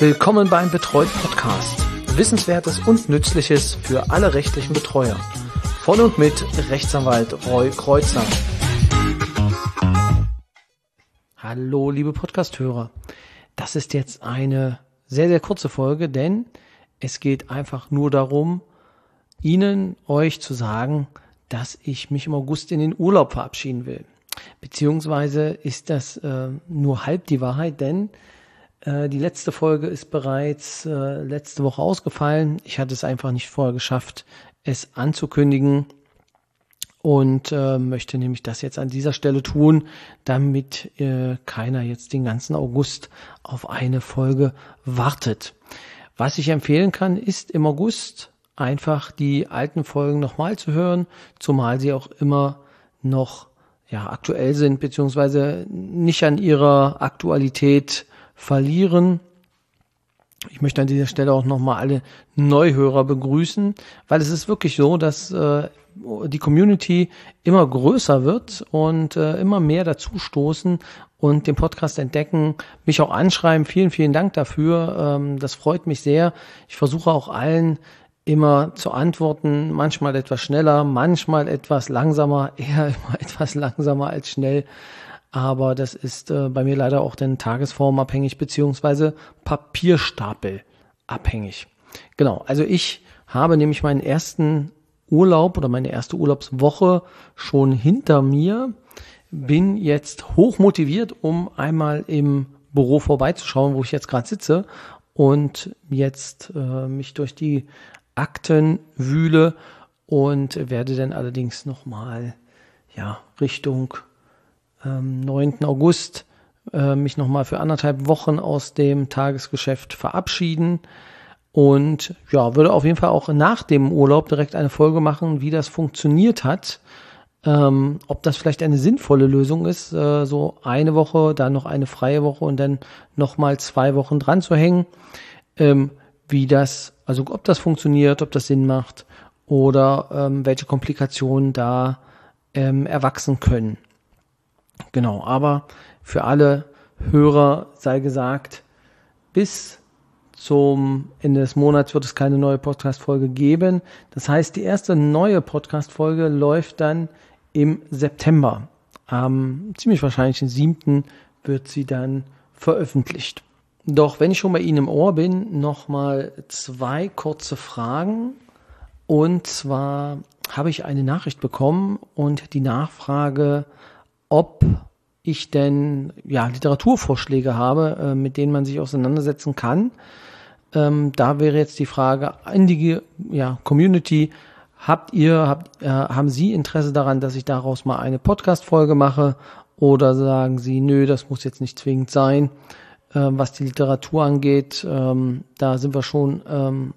Willkommen beim Betreut Podcast. Wissenswertes und Nützliches für alle rechtlichen Betreuer. Von und mit Rechtsanwalt Roy Kreuzer. Hallo liebe Podcast-Hörer. Das ist jetzt eine sehr, sehr kurze Folge, denn es geht einfach nur darum, euch zu sagen, dass ich mich im August in den Urlaub verabschieden will. Beziehungsweise ist das nur halb die Wahrheit, denn die letzte Folge ist bereits letzte Woche ausgefallen. Ich hatte es einfach nicht vorher geschafft, es anzukündigen und möchte nämlich das jetzt an dieser Stelle tun, damit keiner jetzt den ganzen August auf eine Folge wartet. Was ich empfehlen kann, ist im August einfach die alten Folgen nochmal zu hören, zumal sie auch immer noch aktuell sind, beziehungsweise nicht an ihrer Aktualität verlieren. Ich möchte an dieser Stelle auch nochmal alle Neuhörer begrüßen, weil es ist wirklich so, dass die Community immer größer wird und immer mehr dazu stoßen und den Podcast entdecken, mich auch anschreiben. Vielen, vielen Dank dafür. Das freut mich sehr. Ich versuche auch allen immer zu antworten, manchmal etwas schneller, manchmal etwas langsamer, eher immer etwas langsamer als schnell. Aber das ist bei mir leider auch dann tagesformabhängig beziehungsweise papierstapelabhängig. Genau, also ich habe nämlich meinen ersten Urlaub oder meine erste Urlaubswoche schon hinter mir, bin jetzt hochmotiviert, um einmal im Büro vorbeizuschauen, wo ich jetzt gerade sitze und jetzt mich durch die Akten wühle und werde dann allerdings nochmal Richtung 9. August mich nochmal für 1,5 Wochen aus dem Tagesgeschäft verabschieden und würde auf jeden Fall auch nach dem Urlaub direkt eine Folge machen, wie das funktioniert hat, ob das vielleicht eine sinnvolle Lösung ist, so eine Woche, dann noch eine freie Woche und dann nochmal 2 Wochen dran zu hängen, ob das funktioniert, ob das Sinn macht oder welche Komplikationen da erwachsen können. Genau, aber für alle Hörer sei gesagt, bis zum Ende des Monats wird es keine neue Podcast-Folge geben. Das heißt, die erste neue Podcast-Folge läuft dann im September. Ziemlich wahrscheinlich den 7. wird sie dann veröffentlicht. Doch wenn ich schon bei Ihnen im Ohr bin, nochmal 2 kurze Fragen. Und zwar habe ich eine Nachricht bekommen und die Nachfrage, ob ich denn Literaturvorschläge habe, mit denen man sich auseinandersetzen kann. Da wäre jetzt die Frage an die Community, haben Sie Interesse daran, dass ich daraus mal eine Podcast-Folge mache oder sagen Sie, nö, das muss jetzt nicht zwingend sein, was die Literatur angeht. Da sind wir schon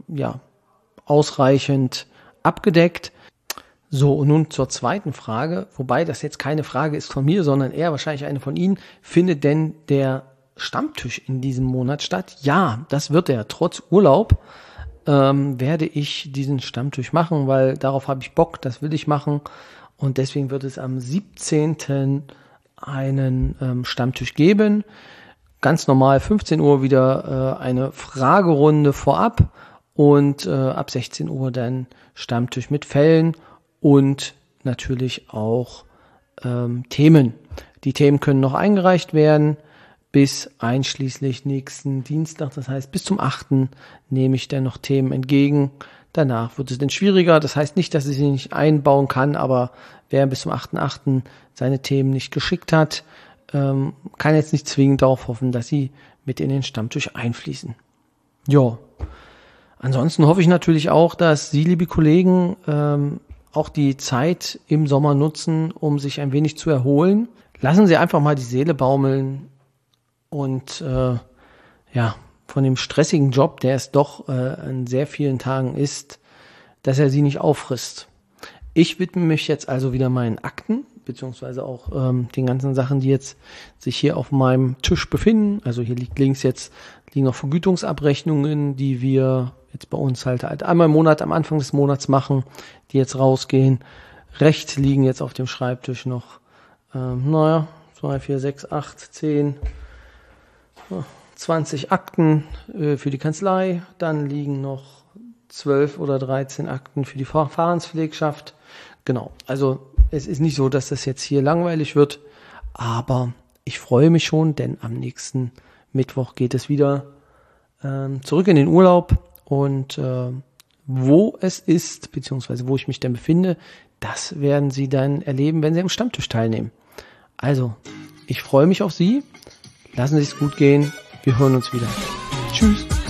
ausreichend abgedeckt. So, und nun zur zweiten Frage, wobei das jetzt keine Frage ist von mir, sondern eher wahrscheinlich eine von Ihnen. Findet denn der Stammtisch in diesem Monat statt? Ja, das wird er. Trotz Urlaub werde ich diesen Stammtisch machen, weil darauf habe ich Bock, das will ich machen. Und deswegen wird es am 17. einen Stammtisch geben. Ganz normal 15 Uhr wieder eine Fragerunde vorab und ab 16 Uhr dann Stammtisch mit Fällen. Und natürlich auch Themen. Die Themen können noch eingereicht werden bis einschließlich nächsten Dienstag. Das heißt, bis zum 8. nehme ich dann noch Themen entgegen. Danach wird es dann schwieriger. Das heißt nicht, dass ich sie nicht einbauen kann, aber wer bis zum 8.8. seine Themen nicht geschickt hat, kann jetzt nicht zwingend darauf hoffen, dass sie mit in den Stammtisch einfließen. Ja, ansonsten hoffe ich natürlich auch, dass Sie, liebe Kollegen, auch die Zeit im Sommer nutzen, um sich ein wenig zu erholen. Lassen Sie einfach mal die Seele baumeln und von dem stressigen Job, der es doch an sehr vielen Tagen ist, dass er Sie nicht auffrisst. Ich widme mich jetzt also wieder meinen Akten, beziehungsweise auch den ganzen Sachen, die jetzt sich hier auf meinem Tisch befinden. Also hier liegen noch Vergütungsabrechnungen, die wir jetzt bei uns halt einmal im Monat, am Anfang des Monats machen, die jetzt rausgehen. Rechts liegen jetzt auf dem Schreibtisch noch 2, 4, 6, 8, 10, 20 Akten für die Kanzlei, dann liegen noch 12 oder 13 Akten für die Verfahrenspflegschaft. Genau, also es ist nicht so, dass das jetzt hier langweilig wird, aber ich freue mich schon, denn am nächsten Mittwoch geht es wieder zurück in den Urlaub und wo es ist, beziehungsweise wo ich mich denn befinde, das werden Sie dann erleben, wenn Sie am Stammtisch teilnehmen. Also, ich freue mich auf Sie. Lassen Sie es gut gehen. Wir hören uns wieder. Tschüss.